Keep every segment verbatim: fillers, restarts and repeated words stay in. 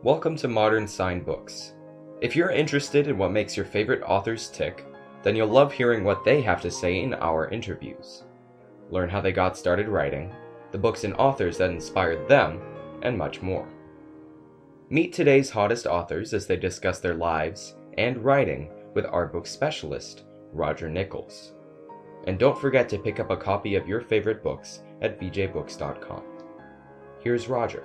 Welcome to Modern Sign Books. If you're interested in what makes your favorite authors tick, then you'll love hearing what they have to say in our interviews. Learn how they got started writing, the books and authors that inspired them, and much more. Meet today's hottest authors as they discuss their lives and writing with our book specialist, Roger Nichols. And don't forget to pick up a copy of your favorite books at v j books dot com. Here's Roger.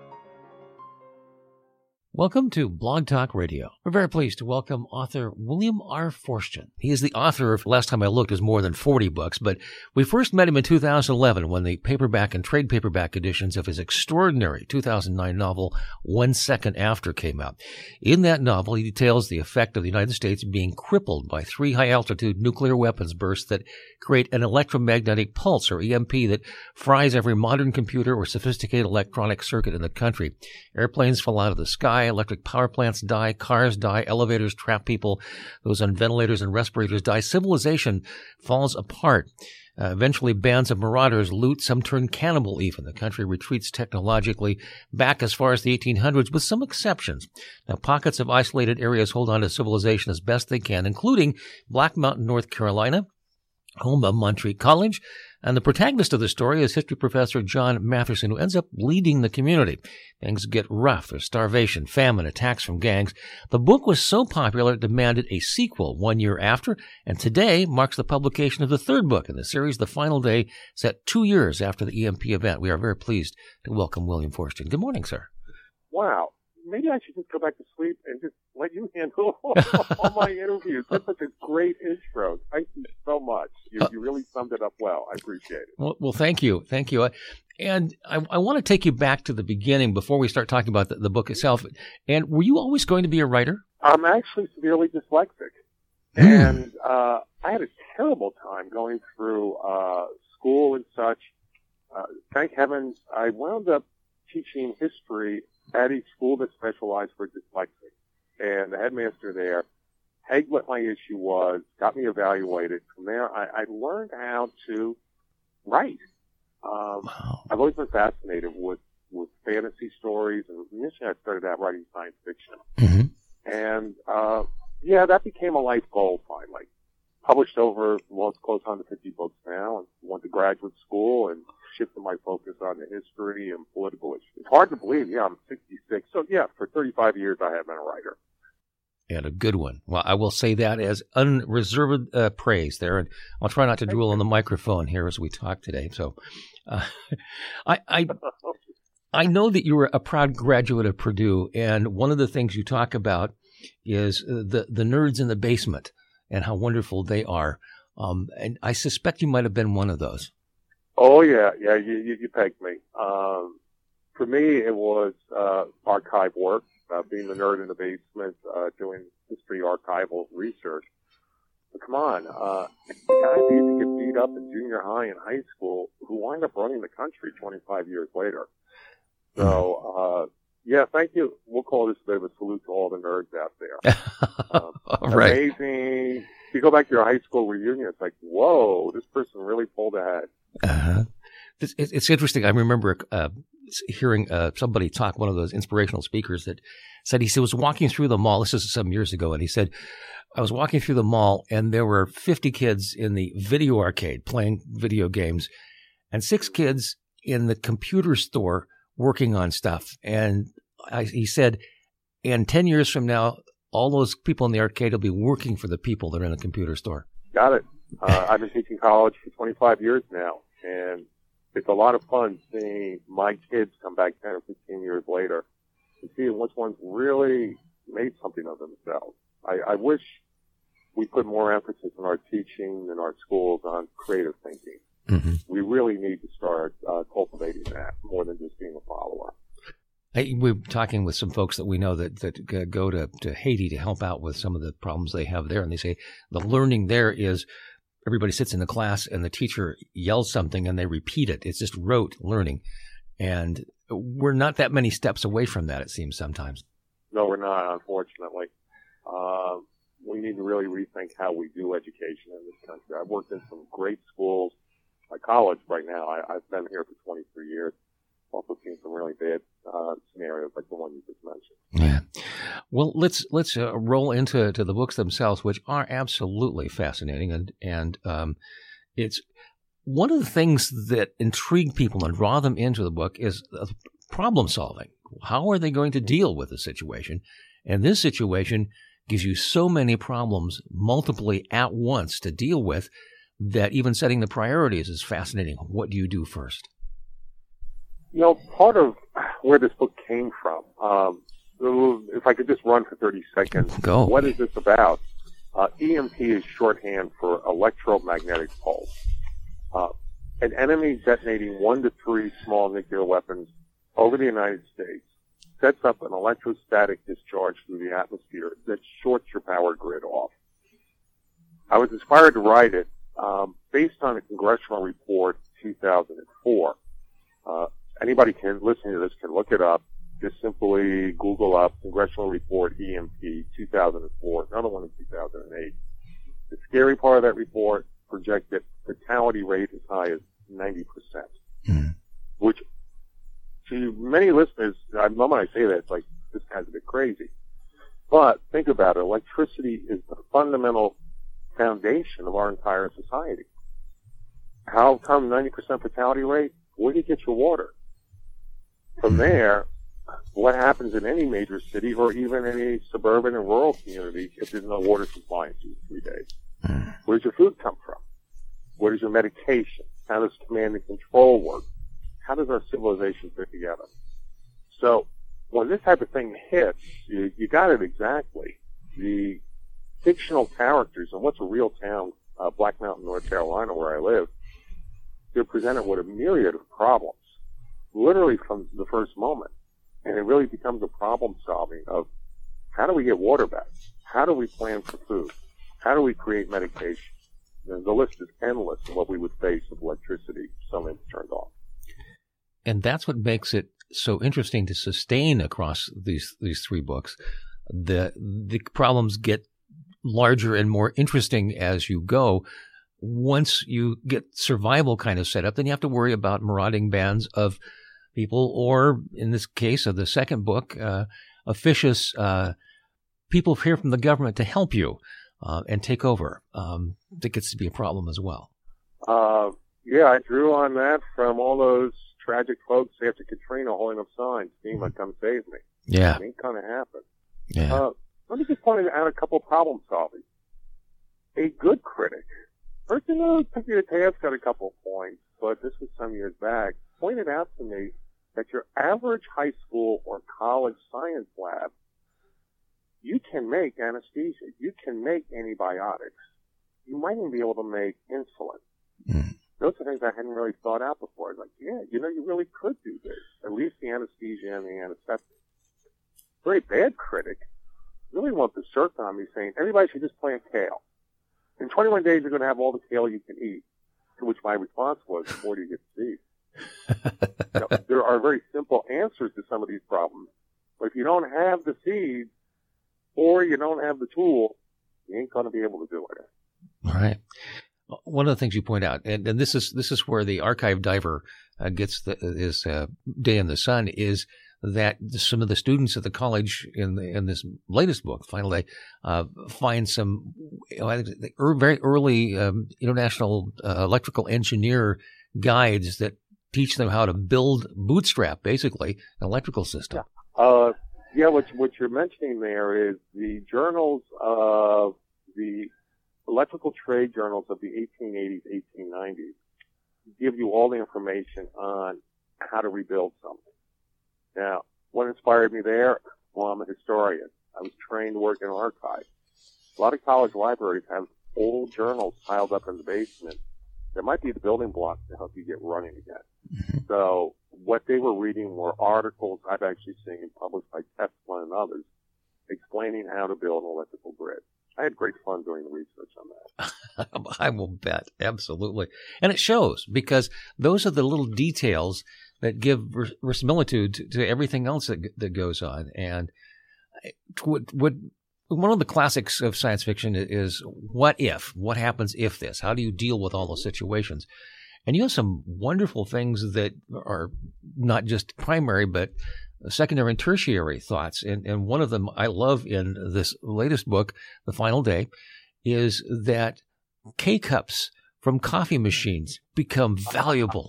Welcome to Blog Talk Radio. We're very pleased to welcome author William R. Forstchen. He is the author of, last time I looked, is more than forty books, but we first met him in two thousand eleven when the paperback and trade paperback editions of his extraordinary two thousand nine novel, One Second After, came out. In that novel, he details the effect of the United States being crippled by three high-altitude nuclear weapons bursts that create an electromagnetic pulse, or E M P, that fries every modern computer or sophisticated electronic circuit in the country. Airplanes fall out of the sky, electric power plants die, cars die, elevators trap people, those on ventilators and respirators die. Civilization falls apart. Uh, eventually, bands of marauders loot, some turn cannibal even. The country retreats technologically back as far as the eighteen hundreds, with some exceptions. Now, pockets of isolated areas hold on to civilization as best they can, including Black Mountain, North Carolina, home of Montreat College. And the protagonist of the story is history professor John Matheson, who ends up leading the community. Things get rough. There's starvation, famine, attacks from gangs. The book was so popular it demanded a sequel one year after, and today marks the publication of the third book in the series, The Final Day, set two years after the E M P event. We are very pleased to welcome William Forstchen. Good morning, sir. Wow. Maybe I should just go back to sleep and just let you handle all my interviews. That's such a great intro. Thank you so much. You, you really summed it up well. I appreciate it. Well, well thank you. Thank you. And I, I want to take you back to the beginning before we start talking about the, the book itself. And were you always going to be a writer? I'm actually severely dyslexic. Mm. And uh, I had a terrible time going through uh, school and such. Uh, thank heavens, I wound up teaching history at a school that specialized for dyslexic. And the headmaster there pegged what my issue was, got me evaluated. From there, I, I learned how to write. Um, wow. I've always been fascinated with, with fantasy stories, and initially I started out writing science fiction. Mm-hmm. And, uh, yeah, that became a life goal finally. Published over, well, it's close on to fifty books now, and went to graduate school and shifted my focus on the history and political issues. It's hard to believe, yeah, I'm sixty-six. So, yeah, for thirty-five years I have been a writer. And a good one. Well, I will say that as unreserved uh, praise there, and I'll try not to drool on the microphone here as we talk today. So, uh, I, I, I know that you were a proud graduate of Purdue, and one of the things you talk about is the the nerds in the basement and how wonderful they are. Um, and I suspect you might have been one of those. Oh, yeah, yeah, you, you, you pegged me. Um, for me, it was uh, archive work, uh, being the nerd in the basement, uh, doing history archival research. But come on, uh, the guys who used to get beat up in junior high and high school who wind up running the country twenty-five years later. So, uh, yeah, thank you. We'll call this a bit of a salute to all the nerds out there. Um, right. Amazing. If you go back to your high school reunion, it's like, whoa, this person really pulled ahead. Uh-huh. It's, it's interesting. I remember uh, hearing uh, somebody talk, one of those inspirational speakers that said, he was walking through the mall. This is some years ago. And he said, I was walking through the mall and there were fifty kids in the video arcade playing video games and six kids in the computer store working on stuff. And I, he said, and ten years from now, all those people in the arcade will be working for the people that are in the computer store. Got it. Uh, I've been teaching college for twenty-five years now, and it's a lot of fun seeing my kids come back ten or fifteen years later and seeing which ones really made something of themselves. I, I wish we put more emphasis in our teaching and our schools on creative thinking. Mm-hmm. We really need to start uh, cultivating that more than just being a follower. I, we're talking with some folks that we know that, that go to, to Haiti to help out with some of the problems they have there. And they say the learning there is everybody sits in the class and the teacher yells something and they repeat it. It's just rote learning. And we're not that many steps away from that, it seems sometimes. No, we're not, unfortunately. Uh, we need to really rethink how we do education in this country. I've worked in some great schools. My college right now, I, I've been here for twenty-three years. Also seen some really bad uh, uh, scenarios like the one you just mentioned. Yeah. Well, let's let's uh, roll into to the books themselves, which are absolutely fascinating, and and um, it's one of the things that intrigue people and draw them into the book is uh, problem solving. How are they going to deal with the situation? And this situation gives you so many problems multiply at once to deal with that even setting the priorities is fascinating. What do you do first? You know, part of where this book came from, um, if I could just run for thirty seconds. Go. What is this about? Uh, E M P is shorthand for electromagnetic pulse. Uh, an enemy detonating one to three small nuclear weapons over the United States sets up an electrostatic discharge through the atmosphere that shorts your power grid off. I was inspired to write it um, based on a congressional report in two thousand four. Uh, anybody can listen to this can look it up. Just simply Google up Congressional Report E M P two thousand four, another one in two thousand eight. The scary part of that report projected fatality rate as high as ninety percent, mm. which to many listeners, I know when I say that, it's like, this guy's a bit crazy. But think about it. Electricity is the fundamental foundation of our entire society. How come ninety percent fatality rate? Where do you get your water? From there, what happens in any major city or even any suburban and rural community if there's no water supply in two, three days? Mm. Where does your food come from? Where does your medication? How does command and control work? How does our civilization fit together? So when this type of thing hits, you, you got it exactly. The fictional characters, and what's a real town, uh, Black Mountain, North Carolina, where I live, they're presented with a myriad of problems, literally from the first moment. And it really becomes a problem solving of how do we get water back? How do we plan for food? How do we create medication? And the list is endless of what we would face if electricity suddenly turned off. And that's what makes it so interesting to sustain across these these three books. The the problems get larger and more interesting as you go. Once you get survival kind of set up, then you have to worry about marauding bands of people, or in this case of the second book, uh, officious uh, people here from the government to help you uh, and take over. Um, that gets to be a problem as well. Uh, yeah, I drew on that from all those tragic folks after Katrina holding up signs, FEMA, come save me. Yeah. It ain't gonna happen. Yeah. Uh, let me just point out a couple of problem solving. A good critic, first, you know, Peter Taft's got a couple of points, but this was some years back, pointed out to me that your average high school or college science lab, you can make anesthesia, you can make antibiotics, you might even be able to make insulin. Mm. Those are things I hadn't really thought out before. I was like, yeah, you know, you really could do this, at least the anesthesia and the antiseptic. Very bad critic really wants to circle on me saying, everybody should just plant kale. In twenty-one days, you're going to have all the kale you can eat. To which my response was, before do you get seeds? You know, there are very simple answers to some of these problems. But if you don't have the seeds or you don't have the tool, you ain't going to be able to do it. All right. One of the things you point out, and, and this is this is where the archive diver uh, gets the, his uh, day in the sun, is that some of the students at the college in the, in this latest book, Final Day, uh, find some you know, I think the er, very early um, international uh, electrical engineer guides that teach them how to build, bootstrap, basically, an electrical system. Yeah, uh, yeah what, what you're mentioning there is the journals of the electrical trade journals of the eighteen eighties, eighteen nineties give you all the information on how to rebuild something. Now, what inspired me there? Well, I'm a historian. I was trained to work in archives. A lot of college libraries have old journals piled up in the basement that might be the building blocks to help you get running again. Mm-hmm. So what they were reading were articles I've actually seen published by Tesla and others explaining how to build an electrical grid. I had great fun doing the research on that. I will bet. Absolutely. And it shows, because those are the little details that give verisimilitude to, to everything else that, that goes on. And what, what, one of the classics of science fiction is what if? What happens if this? How do you deal with all those situations? And you have some wonderful things that are not just primary, but secondary and tertiary thoughts. And, and one of them I love in this latest book, The Final Day, is that K-cups from coffee machines become valuable.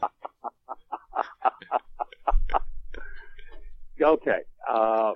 Okay. Uh,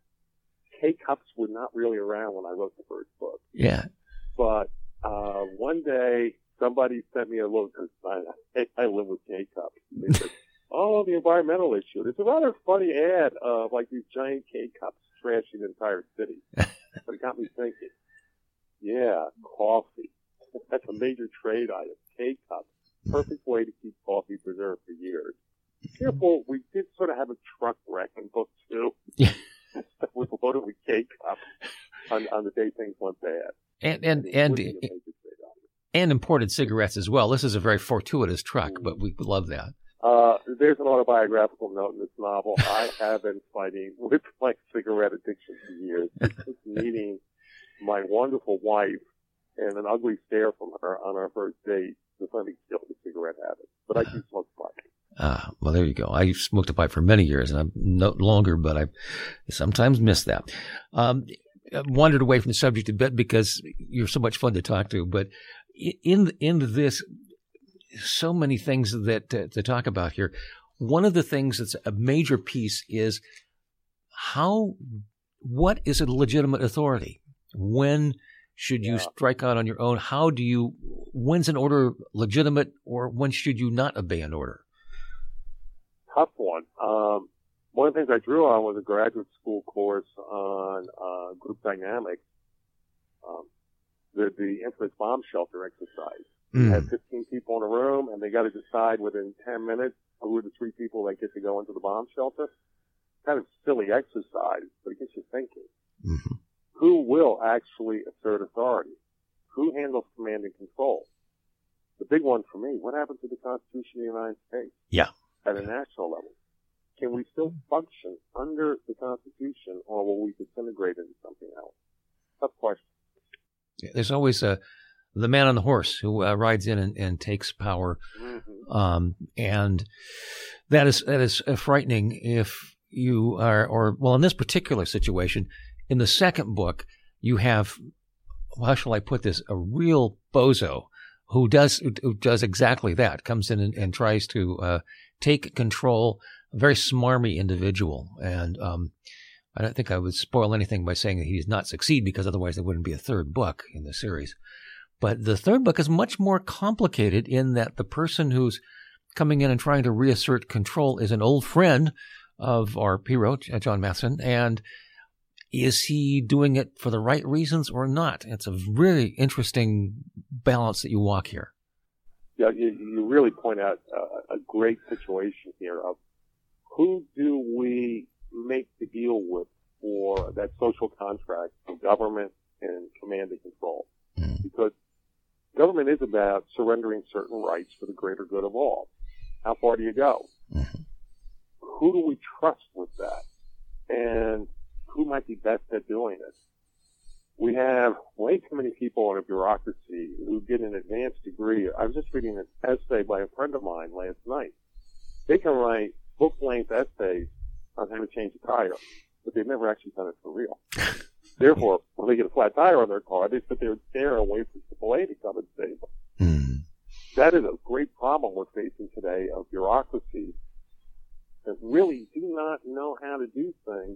K-cups were not really around when I wrote the first book. Yeah. But uh, one day, somebody sent me a little, because I, I live with K-cups. They said, oh, the environmental issue. It's a rather funny ad of like these giant K-cups trashing the entire city. But it got me thinking, yeah, coffee. That's a major trade item. K-cups. Perfect way to keep coffee preserved for years. Therefore, we did sort of have a truck wreck in book two. Yeah. With loaded with K-cups on, on the day things went bad. And, and, and, and, and imported cigarettes as well. This is a very fortuitous truck, but we love that. Uh, there's an autobiographical note in this novel. I have been fighting with my cigarette addiction for years. Just meeting my wonderful wife and an ugly stare from her on our first date to finally kill the cigarette habit. But I do smoke pipe. Ah, well, there you go. I smoked a pipe for many years, and I'm no longer, but I sometimes miss that. Um, I wandered away from the subject a bit because you're so much fun to talk to. But in in this, so many things that to, to talk about here. One of the things that's a major piece is how, what is a legitimate authority? When should you yeah. strike out on your own? How do you, when's an order legitimate, or when should you not obey an order? Tough one. Um, one of the things I drew on was a graduate school course on uh, group dynamics, um, the, the infamous bomb shelter exercise. Mm. You had fifteen people in a room, and they got to decide within ten minutes who are the three people that get to go into the bomb shelter. Kind of silly exercise, but it gets you thinking. Mm-hmm. Who will actually assert authority? Who handles command and control? The big one for me, what happened to the Constitution of the United States? Yeah. At a national level. Can we still function under the Constitution, or will we disintegrate into something else? Tough question. Yeah, there's always a, the man on the horse who uh, rides in and, and takes power. Mm-hmm. Um, and that is, that is uh, frightening if you are, or, well, in this particular situation, in the second book, you have, well, how shall I put this, a real bozo who does, who does exactly that, comes in and, and tries to, uh, take control, a very smarmy individual. And um, I don't think I would spoil anything by saying that he does not succeed, because otherwise there wouldn't be a third book in the series. But the third book is much more complicated in that the person who's coming in and trying to reassert control is an old friend of our hero, John Matheson. And is he doing it for the right reasons or not? It's a really interesting balance that you walk here. Yeah, you, you really point out uh, a great situation here of who do we make the deal with for that social contract of government and command and control? Mm. Because government is about surrendering certain rights for the greater good of all. How far do you go? Mm-hmm. Who do we trust with that? And who might be best at doing it? We have way too many people in a bureaucracy who get an advanced degree. I was just reading an essay by a friend of mine last night. They can write book-length essays on how to change a tire, but they've never actually done it for real. Therefore, when they get a flat tire on their car, they sit there and stare and wait for triple A to come and save them. Mm. That is a great problem we're facing today of bureaucracies that really do not know how to do things.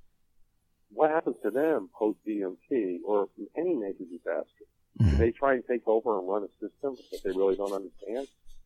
What happens to them post-D M T or from any major disaster? Mm-hmm. Do they try and take over and run a system that they really don't understand?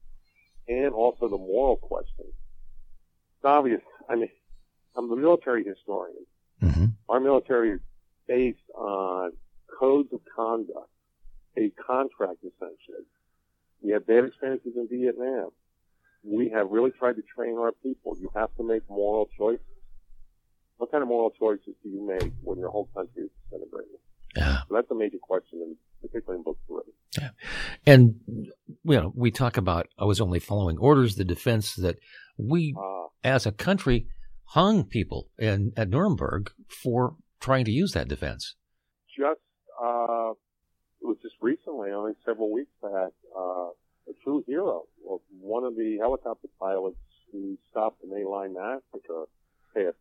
And also the moral question. It's obvious. I mean, I'm the military historian. Mm-hmm. Our military is based on codes of conduct, a contract essentially. We had bad experiences in Vietnam. We have really tried to train our people. You have to make moral choices. What kind of moral choices do you make when your whole country is disintegrating? Yeah. So that's a major question, in, particularly in book three. Yeah. And, you know, we talk about, I was only following orders, the defense that we, uh, as a country, hung people in at Nuremberg for trying to use that defense. Just, uh, it was just recently, only several weeks back, uh, a true hero, one of the helicopter pilots who stopped the May line massacre passed away.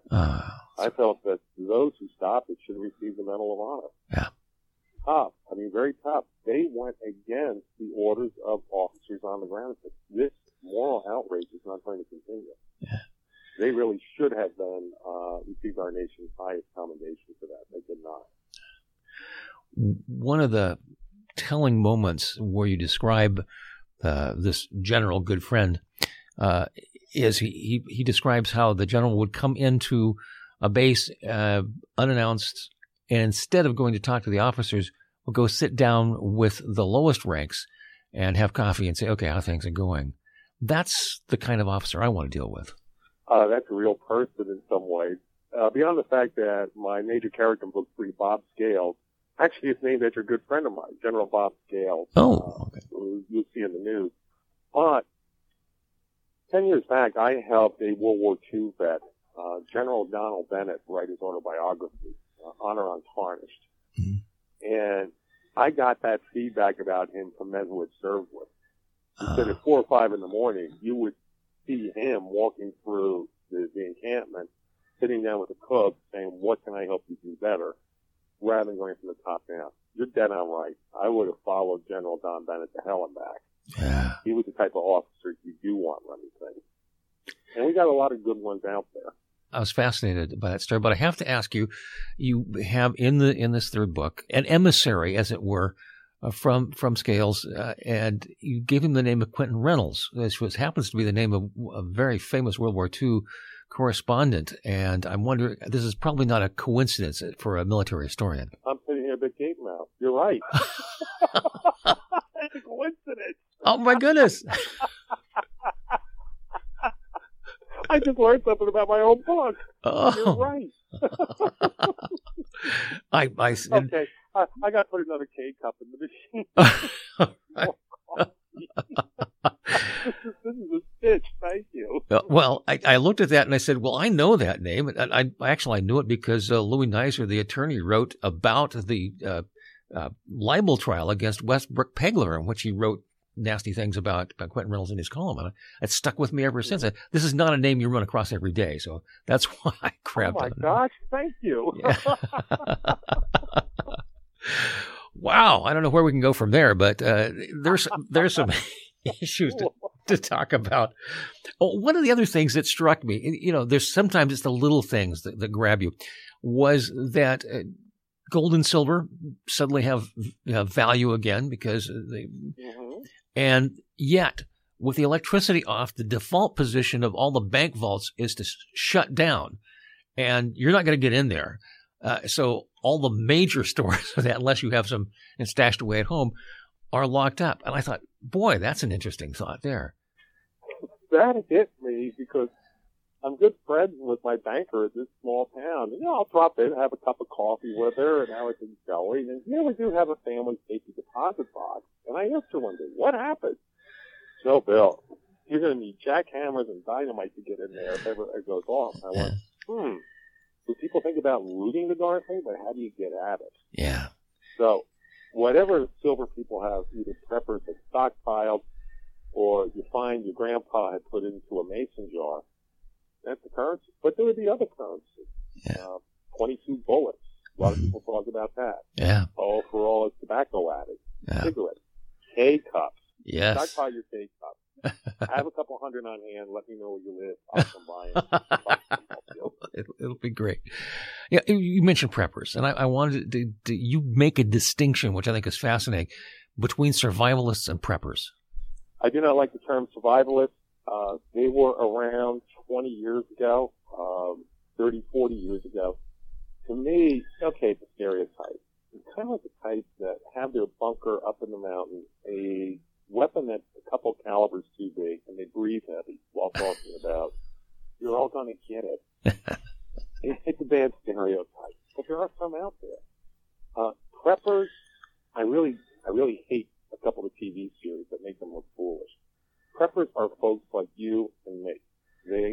Uh, I felt that those who stopped it should receive the Medal of Honor. Yeah. Tough. I mean, very tough. They went against the orders of officers on the ground. This moral outrage is not going to continue. Yeah. They really should have been uh, received our nation's highest commendation for that. They did not. One of the telling moments where you describe uh, this general, good friend, uh, is he, he, he describes how the general would come into a base uh, unannounced, and instead of going to talk to the officers, would go sit down with the lowest ranks and have coffee and say, okay, how things are going. That's the kind of officer I want to deal with. Uh, that's a real person in some ways. Uh, beyond the fact that my major character in book three, Bob Scales, actually is named after a good friend of mine, General Bob Scales. Oh, uh, okay. Who you'll see in the news. But ten years back, I helped a World War Two vet, uh, General Donald Bennett, write his autobiography, uh, Honor Untarnished. Mm-hmm. And I got that feedback about him from men who had served with. He uh. said at four or five in the morning, you would see him walking through the, the encampment, sitting down with the cook, saying, what can I help you do better, rather than going from the top down. You're dead on right. I would have followed General Don Bennett to hell and back. Yeah. He was the type of officer you do want running things. And we got a lot of good ones out there. I was fascinated by that story, but I have to ask you, you have in the in this third book an emissary, as it were, uh, from from Scales, uh, and you gave him the name of Quentin Reynolds, which was, happens to be the name of a very famous World War Two correspondent. And I'm wondering, this is probably not a coincidence for a military historian. I'm sitting here a bit gape mouth. You're right. It's a coincidence. Oh my goodness. I just learned something about my own book. Oh. You're right. I, I, and, okay, I, I got to put another K cup in the machine. this, is, this is a stitch. Thank you. Well, I, I looked at that and I said, well, I know that name. And I, I actually I knew it because uh, Louis Neisser, the attorney, wrote about the uh, uh, libel trial against Westbrook Pegler, in which he wrote nasty things about, about Quentin Reynolds in his column. And it stuck with me ever since. This is not a name you run across every day, so that's why I grabbed it. Oh, my it. gosh. Thank you. Yeah. Wow. I don't know where we can go from there, but uh, there's, there's some issues to, to talk about. Oh, one of the other things that struck me, you know, there's sometimes it's the little things that, that grab you, was that uh, gold and silver suddenly have, have value again because they... Mm-hmm. And yet, with the electricity off, the default position of all the bank vaults is to shut down. And you're not going to get in there. Uh, so all the major stores, unless you have some stashed away at home, are locked up. And I thought, boy, that's an interesting thought there. That hit me because I'm good friends with my banker at this small town. You know, I'll drop in, have a cup of coffee with her, and how everything's going. And here we do have a family safety deposit box. And I asked her one day, what happened? So, Bill, you're going to need jackhammers and dynamite to get in there if ever it goes off. And I went, hmm, do people think about looting the darn thing, but how do you get at it? Yeah. So, whatever silver people have, either preppers that stockpiled or you find your grandpa had put into a mason jar, that's the currency. But there would be other currency. Yeah. Uh, twenty-two bullets. A lot of people talk about that. Yeah. All for all is tobacco added. Yeah. Cigarettes. K-cups. Yes. Stockpile your K-cups. I have a couple hundred on hand. Let me know where you live. I'll come by and it'll, it'll be great. Yeah, you mentioned preppers, and I, I wanted to, to, you make a distinction, which I think is fascinating, between survivalists and preppers. I do not like the term survivalist. Uh, they were around twenty years ago, um, thirty, forty years ago. To me, okay, it's a stereotype. It's kind of like the types that have their bunker up in the mountains, a weapon that's a couple calibers too big, and they breathe heavy while talking about, you're all going to get it. It's a bad stereotype, but there are some out there. Uh, preppers, I really, I really hate a couple of T V series that make them look foolish. Preppers are folks like you and me. They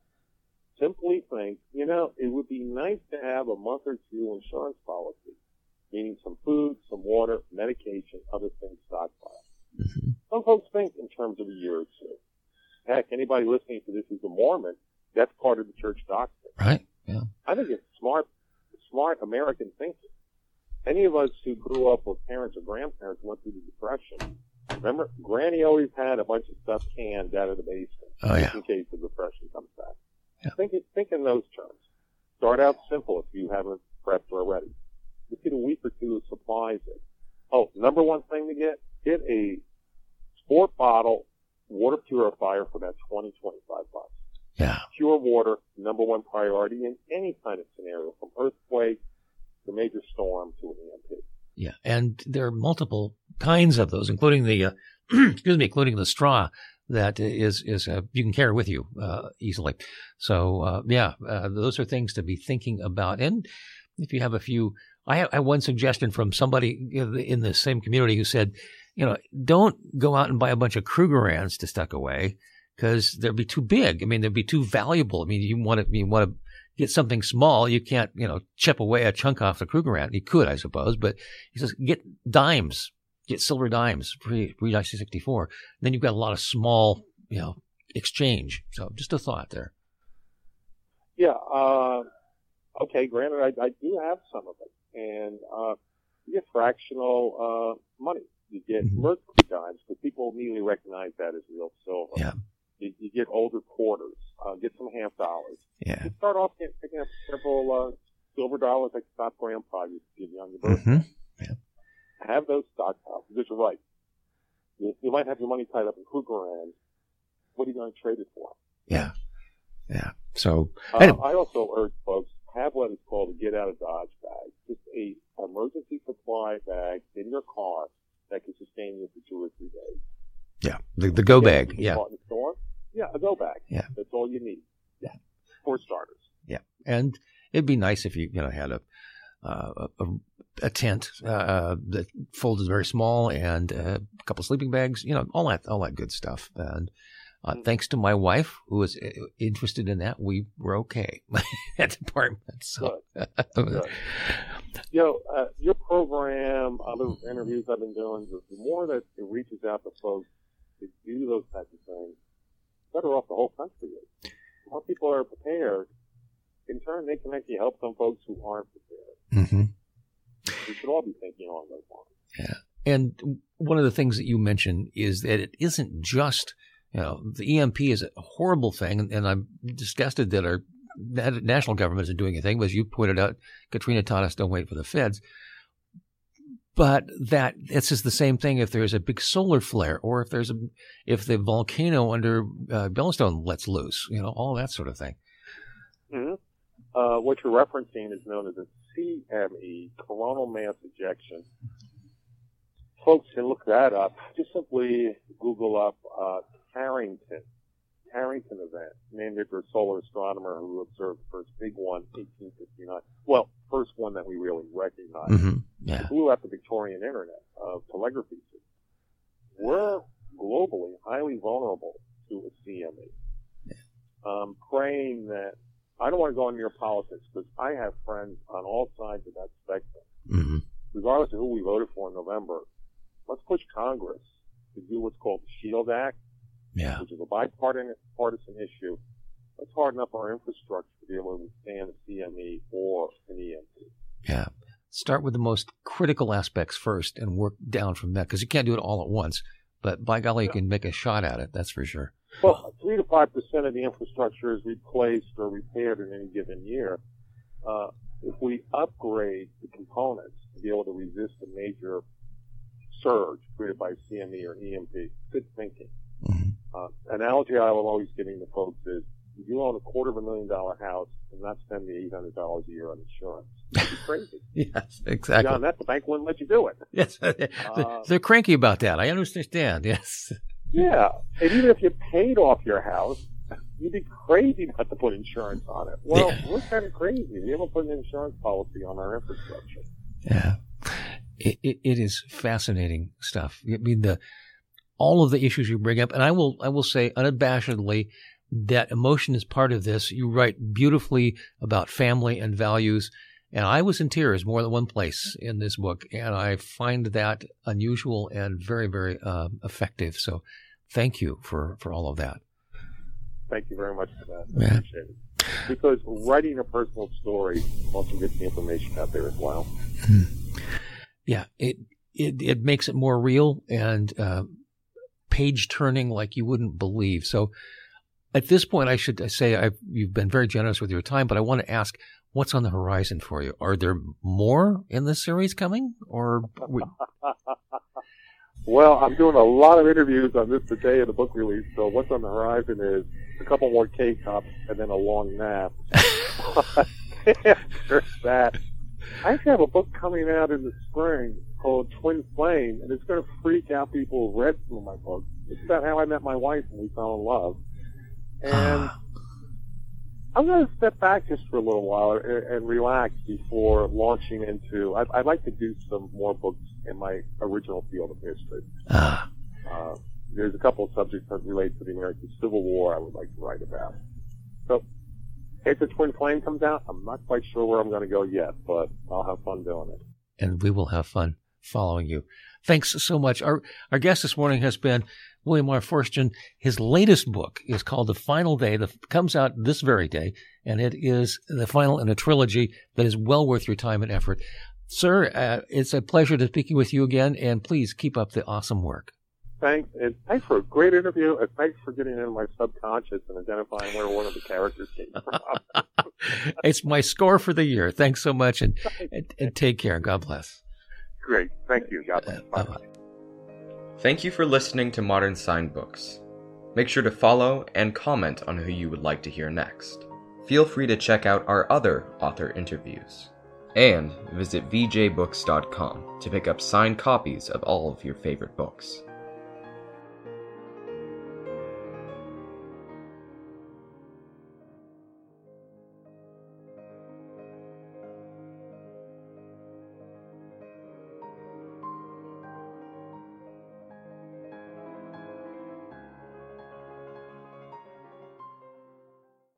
simply think, you know, it would be nice to have a month or two insurance policy, meaning some food, some water, medication, other things stockpiled. Mm-hmm. Some folks think in terms of a year or two. Heck, anybody listening to this who's a Mormon, that's part of the church doctrine. Right. Yeah. I think it's smart, smart American thinking. Any of us who grew up with parents or grandparents went through the Depression. Remember, Granny always had a bunch of stuff canned out of the basement Oh, yeah. in case the Depression comes back. Yeah. Think, it- think in those terms. Start out simple if you haven't prepped already. Just get a week or two of supplies in. Oh, number one thing to get, get a sport bottle water purifier for that twenty, twenty-five bucks. Yeah. Pure water, number one priority in any kind of scenario, from earthquake to major storm to an E M P. Yeah. And there are multiple kinds of those, including the, uh, excuse me, including the straw that is, is, uh, you can carry with you, uh, easily. So, uh, yeah, uh, those are things to be thinking about. And if you have a few, I have, I have one suggestion from somebody in the same community who said, you know, don't go out and buy a bunch of Krugerrands to stuck away because they'll be too big. I mean, they'll be too valuable. I mean, you want to, you want to get something small. You can't, you know, chip away a chunk off the Krugerrand. You could, I suppose, but he says, get dimes, get silver dimes, pre, pre nineteen sixty-four. Then you've got a lot of small, you know, exchange. So just a thought there. Yeah, uh, okay, granted, I, I do have some of it. And, uh, you get fractional, uh, money. You get Mhm. mercury dimes, because people immediately recognize that as real silver. Yeah. You, you get older quarters. Uh, get some half dollars. Yeah. You start off getting, picking up several, uh, silver dollars like Stop Grandpa used to give you on your birthday. Mm-hmm. Yeah. Have those stockpiled, because you're right. You, you might have your money tied up in Krugerrands. What are you going to trade it for? Yeah. Yeah. So, Uh, anyway. I also urge folks, have what is called a get out of Dodge bag. Just a emergency supply bag in your car that can sustain you for two or three days. Yeah. The, the go bag. If you Yeah. bought in the store, yeah, a go bag. Yeah. That's all you need. Yeah. For starters. Yeah. And it'd be nice if you, you know, had a, uh, a, a tent, uh, that folded very small and uh, a couple sleeping bags, you know, all that, all that good stuff. And, uh, thanks to my wife, who was interested in that, we were okay at the department. So, Good. Good. You know, uh, your program, other interviews I've been doing, the the more that it reaches out to folks to do those types of things, the better off the whole country is. The more people are prepared, in turn, they can actually help some folks who aren't prepared. mm-hmm. We should all be thinking along those lines. Yeah. And one of the things that you mentioned is that it isn't just, you know, the E M P is a horrible thing, and, and I'm disgusted that our national government isn't doing anything. But as you pointed out, Katrina taught us don't wait for the feds. But that it's just the same thing if there's a big solar flare, or if there's a if the volcano under uh, Yellowstone lets loose, you know, all that sort of thing. Mm-hmm. Uh, what you're referencing is known as a C M E, coronal mass ejection. Folks can look that up. Just simply Google up uh, Carrington, Carrington event, named after a solar astronomer who observed the first big one, eighteen fifty-nine. Well, first one that we really recognize. Mm-hmm. Yeah. It blew up the Victorian internet of telegraphy systems. We're globally highly vulnerable to a C M E. Yeah. Um, praying that, I don't want to go into your politics, because I have friends on all sides of that spectrum. Mm-hmm. Regardless of who we voted for in November, let's push Congress to do what's called the SHIELD Act, Yeah. which is a bipartisan partisan issue. Let's harden up our infrastructure to be able to withstand a C M E or an E M P. Yeah. Start with the most critical aspects first and work down from that, because you can't do it all at once. But by golly, you can make a shot at it. That's for sure. Well, three to five percent of the infrastructure is replaced or repaired in any given year. Uh, if we upgrade the components to be able to resist a major surge created by C M E or E M P, good thinking. Mm-hmm. Uh, analogy I will always giving to folks is, if you own a quarter of a million dollar house and not spend the eight hundred dollars a year on insurance, that'd be crazy. Yes, exactly. John, that the bank wouldn't let you do it. Yes, Uh, they're cranky about that. I understand. Yes. Yeah, and even if you paid off your house, you'd be crazy not to put insurance on it. Well, Yeah. we're kind of crazy. We haven't put an insurance policy on our infrastructure. Yeah. It, it, it is fascinating stuff. I mean, the, all of the issues you bring up, and I will, I will say unabashedly that emotion is part of this. You write beautifully about family and values. And I was in tears more than one place in this book, and I find that unusual and very, very uh, effective. So thank you for, for all of that. Thank you very much for that. I Yeah. appreciate it. because writing a personal story also gets the information out there as well. Yeah, it it it makes it more real and uh, page turning like you wouldn't believe. So at this point, I should say I've, you've been very generous with your time, but I want to ask, what's on the horizon for you? Are there more in this series coming, or? We... Well, I'm doing a lot of interviews on this the day of the book release, so what's on the horizon is a couple more K-cups and then a long nap. After that, I actually have a book coming out in the spring called Twin Flame, and it's going to freak out people who've read some of my books. It's about how I met my wife and we fell in love. And I'm going to step back just for a little while and, and relax before launching into. I'd, I'd like to do some more books in my original field of history. Ah. Uh, there's a couple of subjects that relate to the American Civil War I would like to write about. So, if the Twin Flame comes out, I'm not quite sure where I'm going to go yet, but I'll have fun doing it. And we will have fun following you. Thanks so much. Our our guest this morning has been William R. Forstchen. His latest book is called The Final Day. That comes out this very day, and it is the final in a trilogy that is well worth your time and effort. Sir, uh, it's a pleasure to speak with you again, and please keep up the awesome work. Thanks, and thanks for a great interview, and thanks for getting into my subconscious and identifying where one of the characters came from. It's my score for the year. Thanks so much, and, and, and take care. God bless. Great. Thank you. God bless. Uh, bye-bye. Thank you for listening to Modern Signed Books. Make sure to follow and comment on who you would like to hear next. Feel free to check out our other author interviews. And visit v j books dot com to pick up signed copies of all of your favorite books.